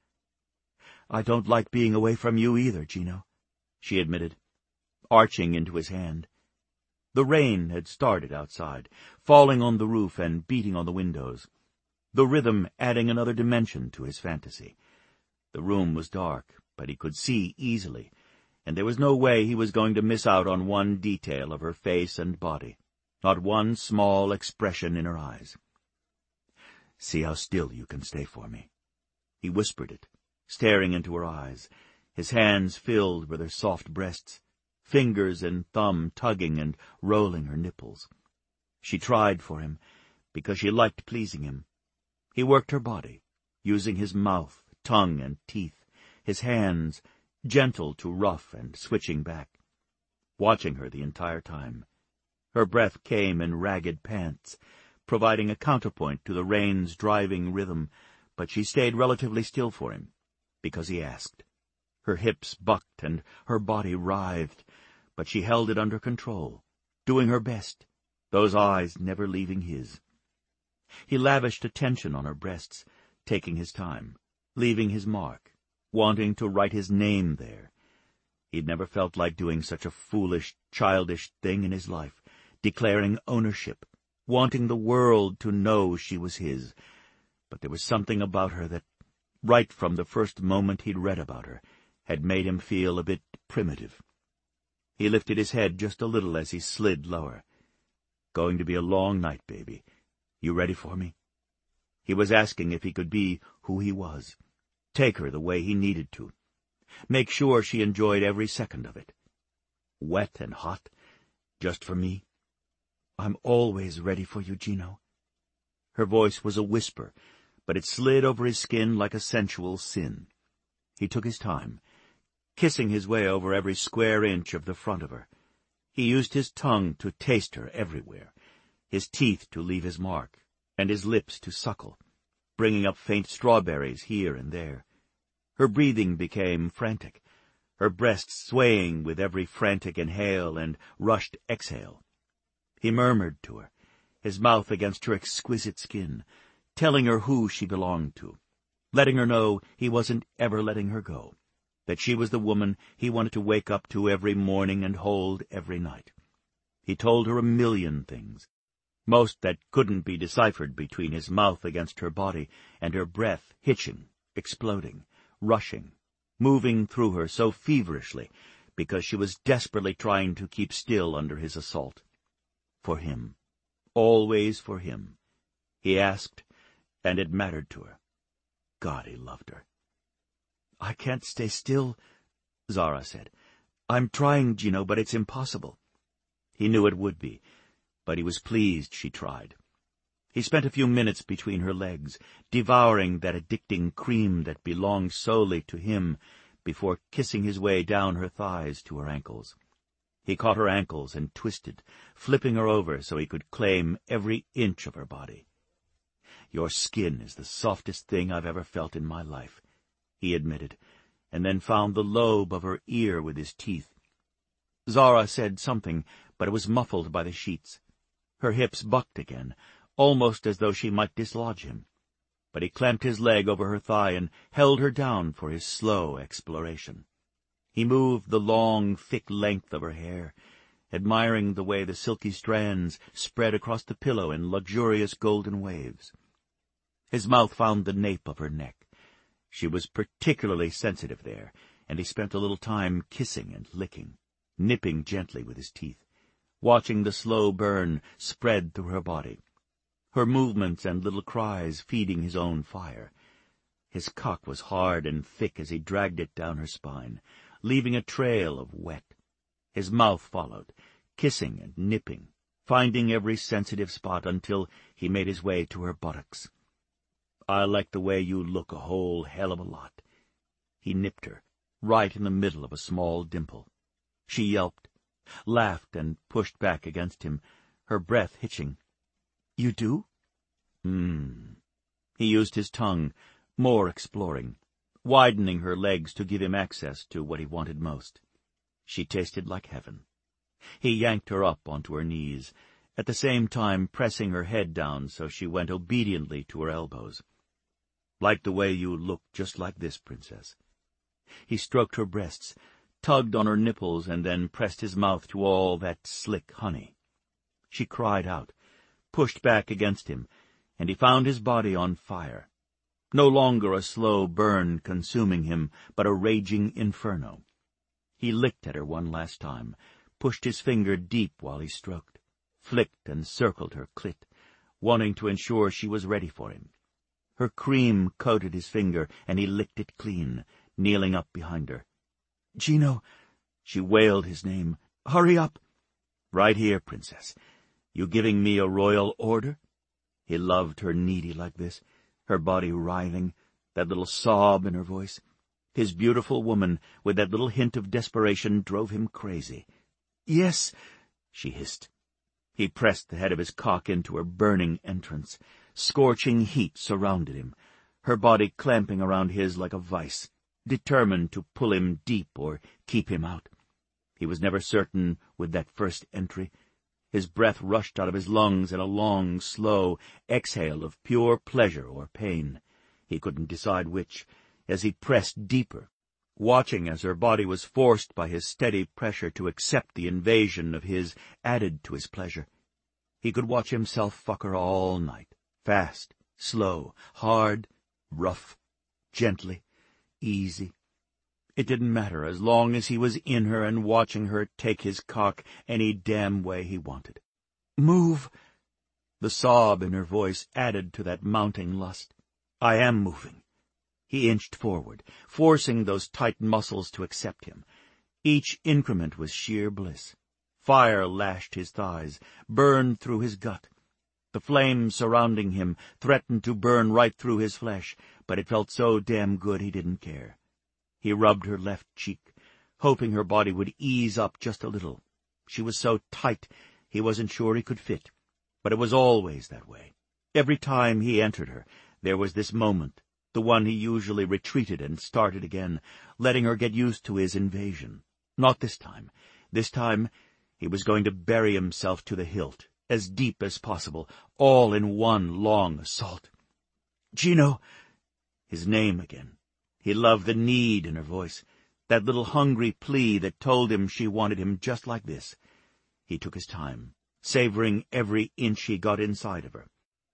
"I don't like being away from you either, Gino," she admitted, arching into his hand. The rain had started outside, falling on the roof and beating on the windows, the rhythm adding another dimension to his fantasy. The room was dark, but he could see easily, and there was no way he was going to miss out on one detail of her face and body, not one small expression in her eyes. "See how still you can stay for me." He whispered it, staring into her eyes, his hands filled with her soft breasts, fingers and thumb tugging and rolling her nipples. She tried for him, because she liked pleasing him. He worked her body, using his mouth, tongue, and teeth, his hands, gentle to rough and switching back, watching her the entire time. Her breath came in ragged pants, providing a counterpoint to the rain's driving rhythm, but she stayed relatively still for him, because he asked. Her hips bucked and her body writhed, but she held it under control, doing her best, those eyes never leaving his. He lavished attention on her breasts, taking his time, leaving his mark, wanting to write his name there. He'd never felt like doing such a foolish, childish thing in his life, declaring ownership, wanting the world to know she was his. But there was something about her that, right from the first moment he'd read about her, had made him feel a bit primitive. He lifted his head just a little as he slid lower. "Going to be a long night, baby. You ready for me?" He was asking if he could be who he was, take her the way he needed to, make sure she enjoyed every second of it. Wet and hot, just for me. I'm always ready for you, Gino. Her voice was a whisper, but it slid over his skin like a sensual sin. He took his time, kissing his way over every square inch of the front of her. He used his tongue to taste her everywhere, his teeth to leave his mark, and his lips to suckle, bringing up faint strawberries here and there. Her breathing became frantic, her breasts swaying with every frantic inhale and rushed exhale. He murmured to her, his mouth against her exquisite skin, telling her who she belonged to, letting her know he wasn't ever letting her go, that she was the woman he wanted to wake up to every morning and hold every night. He told her a million things, most that couldn't be deciphered between his mouth against her body and her breath hitching, exploding, rushing, moving through her so feverishly because she was desperately trying to keep still under his assault. For him, always for him, he asked, and it mattered to her. God, he loved her. I can't stay still, Zara said. I'm trying, Gino, but it's impossible. He knew it would be, but he was pleased she tried. He spent a few minutes between her legs, devouring that addicting cream that belonged solely to him, before kissing his way down her thighs to her ankles. He caught her ankles and twisted, flipping her over so he could claim every inch of her body. Your skin is the softest thing I've ever felt in my life, he admitted, and then found the lobe of her ear with his teeth. Zara said something, but it was muffled by the sheets. Her hips bucked again, almost as though she might dislodge him. But he clamped his leg over her thigh and held her down for his slow exploration. He moved the long, thick length of her hair, admiring the way the silky strands spread across the pillow in luxurious golden waves. His mouth found the nape of her neck. She was particularly sensitive there, and he spent a little time kissing and licking, nipping gently with his teeth, watching the slow burn spread through her body, her movements and little cries feeding his own fire. His cock was hard and thick as he dragged it down her spine, leaving a trail of wet. His mouth followed, kissing and nipping, finding every sensitive spot until he made his way to her buttocks. I like the way you look a whole hell of a lot. He nipped her, right in the middle of a small dimple. She yelped, laughed, and pushed back against him, her breath hitching. You do? Hmm. He used his tongue, more exploring, widening her legs to give him access to what he wanted most. She tasted like heaven. He yanked her up onto her knees, at the same time pressing her head down so she went obediently to her elbows. Like the way you look just like this, Princess. He stroked her breasts, tugged on her nipples, and then pressed his mouth to all that slick honey. She cried out, pushed back against him, and he found his body on fire. No longer a slow burn consuming him, but a raging inferno. He licked at her one last time, pushed his finger deep while he stroked, flicked and circled her clit, wanting to ensure she was ready for him. Her cream coated his finger, and he licked it clean, kneeling up behind her. Gino, she wailed his name. Hurry up. Right here, Princess. You giving me a royal order? He loved her needy like this, her body writhing, that little sob in her voice. His beautiful woman, with that little hint of desperation, drove him crazy. Yes, she hissed. He pressed the head of his cock into her burning entrance. Scorching heat surrounded him, her body clamping around his like a vice, determined to pull him deep or keep him out. He was never certain with that first entry. His breath rushed out of his lungs in a long, slow exhale of pure pleasure or pain. He couldn't decide which, as he pressed deeper, watching as her body was forced by his steady pressure to accept the invasion of his added to his pleasure. He could watch himself fuck her all night, fast, slow, hard, rough, gently, easy. It didn't matter as long as he was in her and watching her take his cock any damn way he wanted. Move! The sob in her voice added to that mounting lust. I am moving. He inched forward, forcing those tight muscles to accept him. Each increment was sheer bliss. Fire lashed his thighs, burned through his gut. The flames surrounding him threatened to burn right through his flesh, but it felt so damn good he didn't care. He rubbed her left cheek, hoping her body would ease up just a little. She was so tight, he wasn't sure he could fit. But it was always that way. Every time he entered her, there was this moment, the one he usually retreated and started again, letting her get used to his invasion. Not this time. This time, he was going to bury himself to the hilt, as deep as possible, all in one long assault. Gino! His name again. He loved the need in her voice, that little hungry plea that told him she wanted him just like this. He took his time, savoring every inch he got inside of her.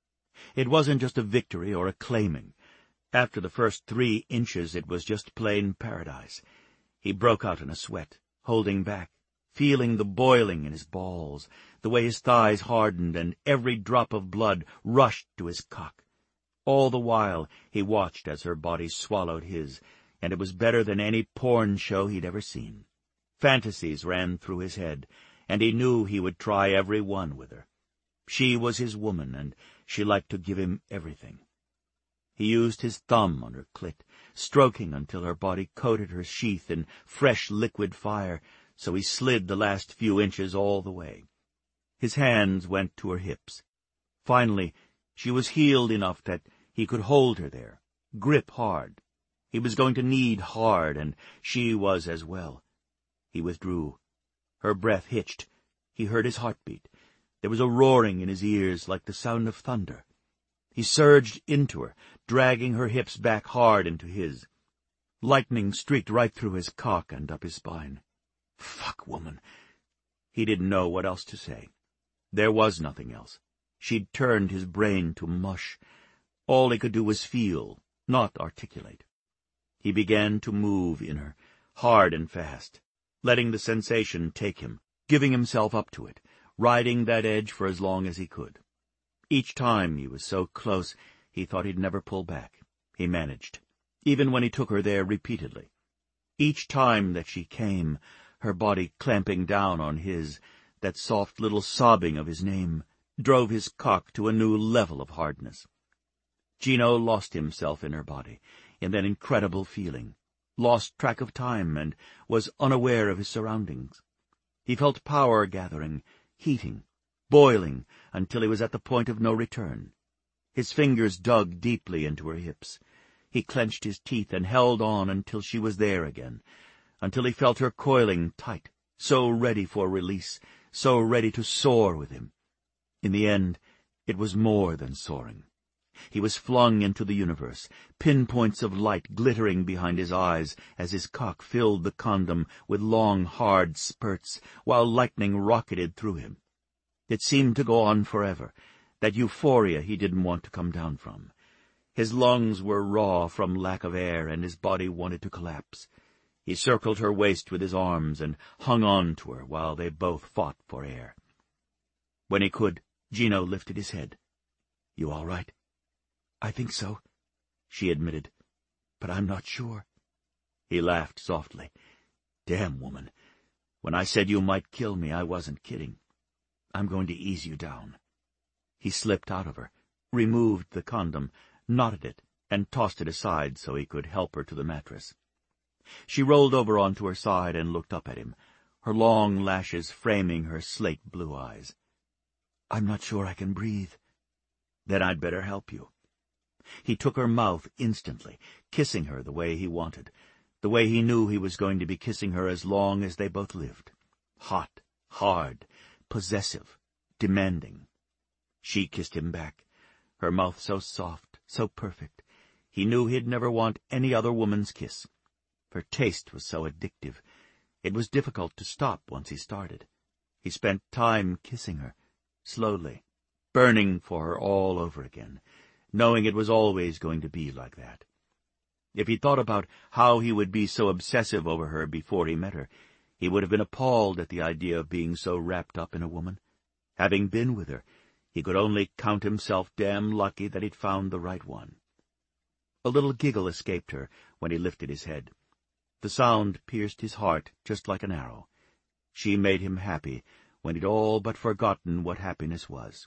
It wasn't just a victory or a claiming. After the first three inches, it was just plain paradise. He broke out in a sweat, holding back, feeling the boiling in his balls, the way his thighs hardened and every drop of blood rushed to his cock. All the while he watched as her body swallowed his, and it was better than any porn show he'd ever seen. Fantasies ran through his head, and he knew he would try every one with her. She was his woman, and she liked to give him everything. He used his thumb on her clit, stroking until her body coated her sheath in fresh liquid fire, so he slid the last few inches all the way. His hands went to her hips. Finally, she was healed enough that he could hold her there, grip hard. He was going to need hard, and she was as well. He withdrew. Her breath hitched. He heard his heartbeat. There was a roaring in his ears like the sound of thunder. He surged into her, dragging her hips back hard into his. Lightning streaked right through his cock and up his spine. Fuck, woman. He didn't know what else to say. There was nothing else. She'd turned his brain to mush. All he could do was feel, not articulate. He began to move in her, hard and fast, letting the sensation take him, giving himself up to it, riding that edge for as long as he could. Each time he was so close, he thought he'd never pull back. He managed, even when he took her there repeatedly. Each time that she came, her body clamping down on his, that soft little sobbing of his name, drove his cock to a new level of hardness. Gino lost himself in her body, in that incredible feeling, lost track of time, and was unaware of his surroundings. He felt power gathering, heating, boiling, until he was at the point of no return. His fingers dug deeply into her hips. He clenched his teeth and held on until she was there again, until he felt her coiling tight, so ready for release, so ready to soar with him. In the end, it was more than soaring. He was flung into the universe, pinpoints of light glittering behind his eyes as his cock filled the condom with long, hard spurts, while lightning rocketed through him. It seemed to go on forever, that euphoria he didn't want to come down from. His lungs were raw from lack of air, and his body wanted to collapse. He circled her waist with his arms and hung on to her while they both fought for air. When he could, Gino lifted his head. "You all right?" "I think so," she admitted, "but I'm not sure." He laughed softly. "Damn, woman. When I said you might kill me, I wasn't kidding. I'm going to ease you down." He slipped out of her, removed the condom, knotted it, and tossed it aside so he could help her to the mattress. She rolled over onto her side and looked up at him, her long lashes framing her slate-blue eyes. "I'm not sure I can breathe." "Then I'd better help you." He took her mouth instantly, kissing her the way he wanted, the way he knew he was going to be kissing her as long as they both lived. Hot, hard, possessive, demanding. She kissed him back, her mouth so soft, so perfect. He knew he'd never want any other woman's kiss. Her taste was so addictive. It was difficult to stop once he started. He spent time kissing her, slowly, burning for her all over again, knowing it was always going to be like that. If he thought about how he would be so obsessive over her before he met her, he would have been appalled at the idea of being so wrapped up in a woman. Having been with her, he could only count himself damn lucky that he'd found the right one. A little giggle escaped her when he lifted his head. The sound pierced his heart just like an arrow. She made him happy when he'd all but forgotten what happiness was.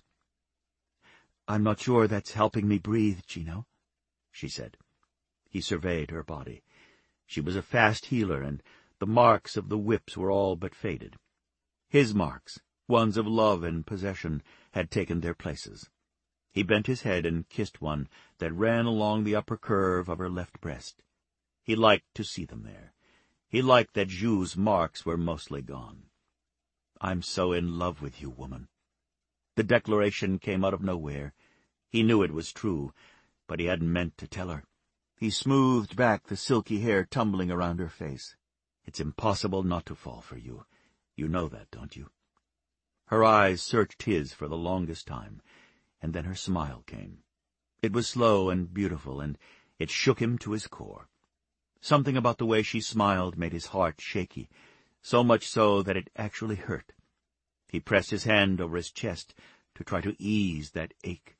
"I'm not sure that's helping me breathe, Gino," she said. He surveyed her body. She was a fast healer, and the marks of the whips were all but faded. His marks, ones of love and possession, had taken their places. He bent his head and kissed one that ran along the upper curve of her left breast. He liked to see them there. He liked that Ju's marks were mostly gone. "I'm so in love with you, woman." The declaration came out of nowhere. He knew it was true, but he hadn't meant to tell her. He smoothed back the silky hair tumbling around her face. "It's impossible not to fall for you. You know that, don't you?" Her eyes searched his for the longest time, and then her smile came. It was slow and beautiful, and it shook him to his core. Something about the way she smiled made his heart shaky, so much so that it actually hurt. He pressed his hand over his chest to try to ease that ache.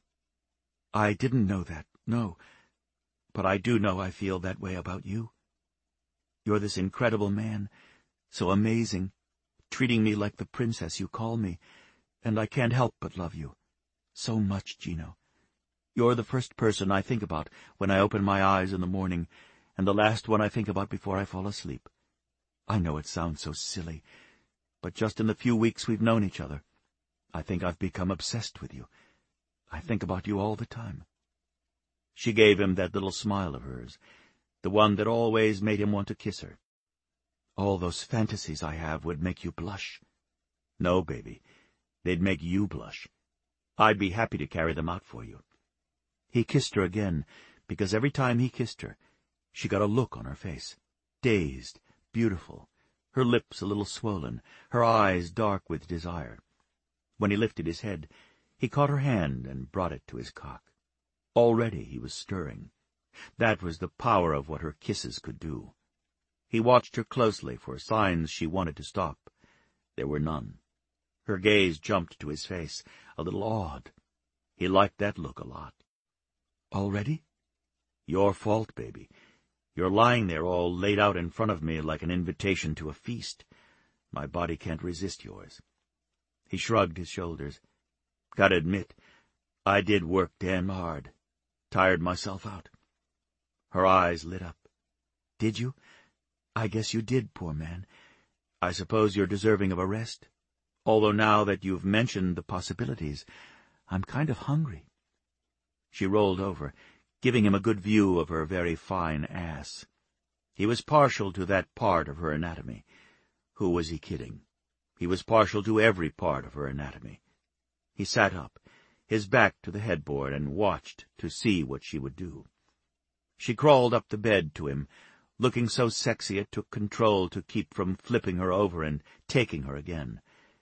"I didn't know that, no, but I do know I feel that way about you. You're this incredible man, so amazing, treating me like the princess you call me, and I can't help but love you. So much, Gino. You're the first person I think about when I open my eyes in the morning, and the last one I think about before I fall asleep. I know it sounds so silly, but just in the few weeks we've known each other, I think I've become obsessed with you. I think about you all the time." She gave him that little smile of hers, the one that always made him want to kiss her. "All those fantasies I have would make you blush." "No, baby, they'd make you blush. I'd be happy to carry them out for you." He kissed her again, because every time he kissed her, she got a look on her face, dazed, beautiful, her lips a little swollen, her eyes dark with desire. When he lifted his head, he caught her hand and brought it to his cock. Already he was stirring. That was the power of what her kisses could do. He watched her closely for signs she wanted to stop. There were none. Her gaze jumped to his face, a little awed. He liked that look a lot. "Already?" "Your fault, baby. You're lying there all laid out in front of me like an invitation to a feast. My body can't resist yours." He shrugged his shoulders. "Gotta admit, I did work damn hard. Tired myself out." Her eyes lit up. "Did you? I guess you did, poor man. I suppose you're deserving of a rest. Although now that you've mentioned the possibilities, I'm kind of hungry." She rolled over, giving him a good view of her very fine ass. He was partial to that part of her anatomy. Who was he kidding? He was partial to every part of her anatomy. He sat up, his back to the headboard, and watched to see what she would do. She crawled up the bed to him, looking so sexy it took control to keep from flipping her over and taking her again.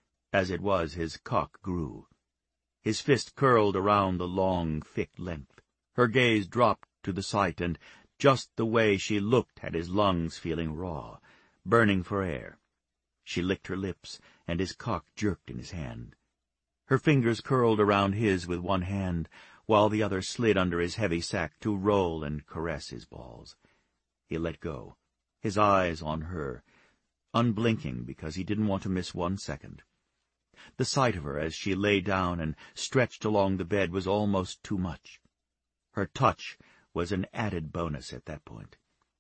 As it was, his cock grew. His fist curled around the long, thick length. Her gaze dropped to the sight, and just the way she looked had his lungs feeling raw, burning for air. She licked her lips, and his cock jerked in his hand. Her fingers curled around his with one hand, while the other slid under his heavy sack to roll and caress his balls. He let go, his eyes on her, unblinking because he didn't want to miss one second. The sight of her as she lay down and stretched along the bed was almost too much. Her touch was an added bonus at that point.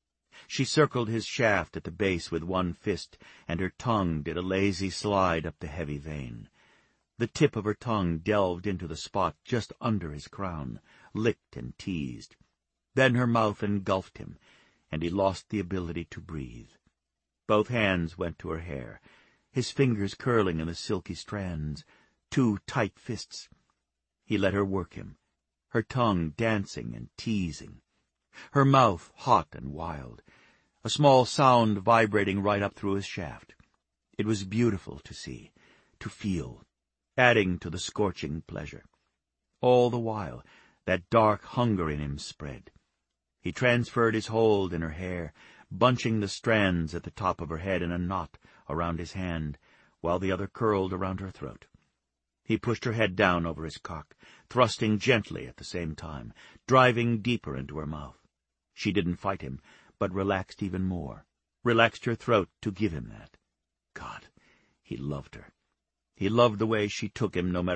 She circled his shaft at the base with one fist, and her tongue did a lazy slide up the heavy vein. The tip of her tongue delved into the spot just under his crown, licked and teased. Then her mouth engulfed him, and he lost the ability to breathe. Both hands went to her hair, his fingers curling in the silky strands, two tight fists. He let her work him, her tongue dancing and teasing, her mouth hot and wild, a small sound vibrating right up through his shaft. It was beautiful to see, to feel, adding to the scorching pleasure. All the while, that dark hunger in him spread. He transferred his hold in her hair, bunching the strands at the top of her head in a knot around his hand, while the other curled around her throat. He pushed her head down over his cock, thrusting gently at the same time, driving deeper into her mouth. She didn't fight him, but relaxed even more, relaxed her throat to give him that. God, he loved her. He loved the way she took him no matter